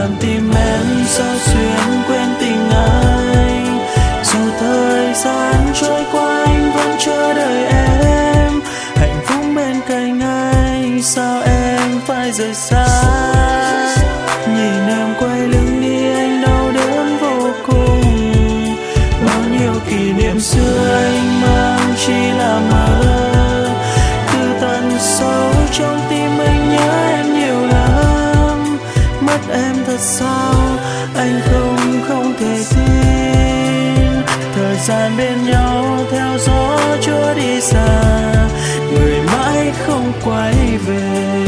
làm tim em sao xuyên quên tình anh. Dù thời gian trôi qua anh vẫn chờ đợi em, hạnh phúc bên cạnh anh sao em phải rời xa. Nhìn em quay lưng đi anh đau đớn vô cùng, bao nhiêu kỷ niệm xưa anh mang chỉ là mơ. Từ tận sâu trong tim anh nhớ em nhiều lắm, mất em thật sao anh không thể tin. Thời gian bên nhau theo gió trôi đi xa, người mãi không quay về.